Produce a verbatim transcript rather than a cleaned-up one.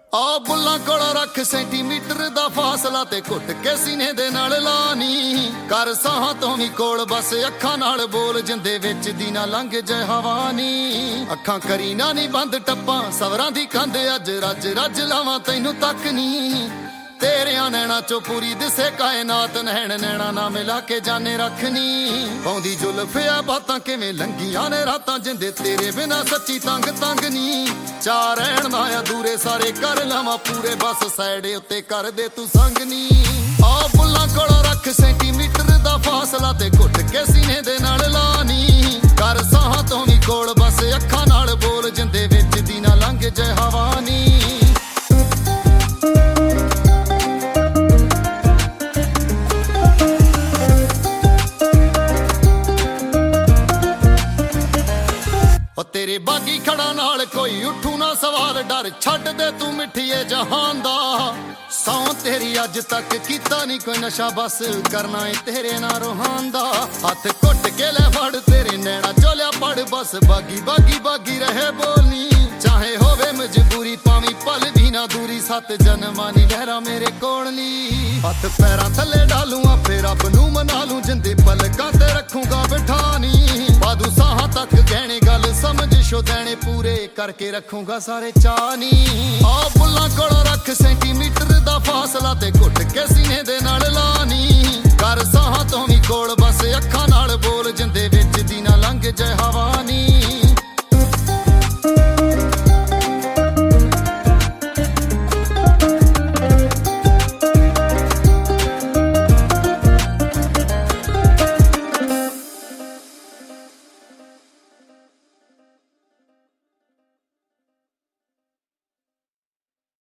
ਆ ਬੁੱਲਾਂ ਕੋਲੋਂ ਰੱਖ ਸੈਂਟੀਮੀਟਰ ਦਾ ਫਾਸਲਾ ਤੇ ਘੁੱਟ ਕੇ ਸੀਨੇ ਦੇ ਨਾਲ ਲਾਨੀ ਕਰ ਸਾਹਾਂ ਤੋਂ ਵੀ ਕੋਲ ਬਸ ਅੱਖਾਂ ਨਾਲ ਬੋਲ ਜਿੰਦੇ ਵਿੱਚ ਦੀ ਨਾ ਲੰਘ ਜਾਏ ਹਵਾ ਨੀ ਅੱਖਾਂ ਕਰੀ ਨਾ ਨੀ ਬੰਦ ਟੱਪਾਂ ਸਵਰਾਂ ਦੀ ਕੰਧ ਅੱਜ ਰੱਜ ਰੱਜ ਲਾਵਾਂ ਤੈਨੂੰ ਤੱਕ ਨੀ ਤੇਰਿਆਂ ਨੈਣਾ ਚੋਂ ਪੂਰੀ ਦਿਸੇ ਕਾਇਨਾਤ ਨੈਣ ਨੈਣਾ ਨਾ ਮਿਲਾ ਕੇ ਜਾਣੇ ਰੱਖਨੀ ਪਾਉਂਦੀ ਜੁਲਫਿਆ ਬਾਤਾਂ ਕਿਵੇਂ ਲੰਗੀਆਂ ਨੇ ਰਾਤਾਂ ਜਿੰਦੇ ਤੇਰੇ ਬਿਨਾ ਸੱਚੀ ਤੰਗ ਤੰਗ ਨੀ ਚਾਹ ਰਹਿਣ ਦਾ ਅਧੂਰੇ ਸਾਰੇ ਕਰ ਲਵਾਂ ਪੂਰੇ ਬਸ ਸਾਈਡ ਉੱਤੇ ਕਰ ਦੇ ਤੂੰ ਸੰਗ ਨੀ ਆ ਬੁੱਲਾਂ ਕੋਲੋਂ ਰੱਖ ਸੈਂਟੀਮੀਟਰ ਦਾ ਫਾਸਲਾ ਤੇ ਘੁੱਟ ਕੇ ਸੀਨੇ ਦੇ ਨਾਲ ਲਾਨੀ ਕਰ ਸਾਹਾਂ ਤੋਂ ਵੀ ਕੋਲ ਬਸ ਅੱਖਾਂ ਨਾਲ ਬੋਲ ਜਿੰਦੇ ਵਿੱਚ ਦੀ ਨਾ ਲੰਘ ਜਾਏ ਹਵਾ ਨੀ ਤੇਰੇ ਬਾਗੀ ਖੜਾ ਨਾਲ ਕੋਈ ਉੱਠੂ ਨਾ ਸਵਾਲ ਡਰ ਛੱਡ ਦੇ ਤੂੰ ਮਿੱਠੀਏ ਜਹਾਨ ਦਾ ਸੌਂ ਤੇਰੀ ਅੱਜ ਤੱਕ ਕੀਤਾ ਨਹੀਂ ਕੋਈ ਨਸ਼ਾ ਬਸ ਕਰਨਾ ਏ ਤੇਰੇ ਨਾਲ ਰੋਹਾਨ ਦਾ ਹੱਥ ਘੁੱਟ ਕੇ ਲੈ ਫੜ ਤੇਰੇ ਨੈਣਾ ਚੋਲਿਆ ਪੜ ਬਸ ਬਾਗੀ ਬਾਗੀ ਬਾਗੀ ਰਹੇ ਬੋਲਨੀ ਚਾਹੇ ਹੋਵੇ ਮਜਬੂਰੀ ਪਾਵੀਂ ਪਲ ਵੀ ਨਾ ਦੂਰੀ ਸੱਤ ਜਨਮਾਂ ਨੀ ਲਹਿਰਾ ਮੇਰੇ ਕੋਲ ਨੀ ਹੱਥ ਪੈਰਾਂ ਥੱਲੇ ਡਾਲੂ ਆਪੇ ਰੱਬ ਨੂੰ ਮਨਾ ਲੂੰ ਜਿੰਦੇ ਪਲਕਾਂ ਤੇ ਰੱਖੂਗਾ ਬਿਠਾਨੀ ਬਾਦੂ ਸਾਹਾਂ ਤੱਕ ਗਹਿਣੇ ਗੱਲ ਸਮਝ ਸ਼ੋ ਦੇਣੇ ਪੂਰੇ ਕਰਕੇ ਰੱਖੂਗਾ ਸਾਰੇ ਚਾਹ ਨੀ ਆ ਬੁੱਲਾਂ ਕੋਲੋਂ ਰੱਖ ਸੈਂਟੀਮੀਟਰ ਦਾ ਫਾਸਲਾ ਤੇ ਘੁੱਟ ਕੇ ਸੀਨੇ ਦੇ ਨਾਲ ਲਾ